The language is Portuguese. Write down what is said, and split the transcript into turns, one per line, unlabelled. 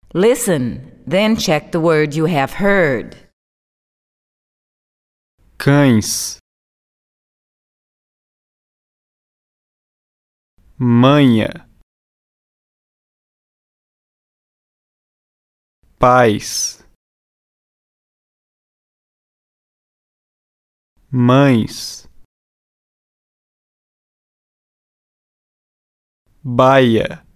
Listen, then check the word you have heard.
Cães, manha, pais, mães, baia,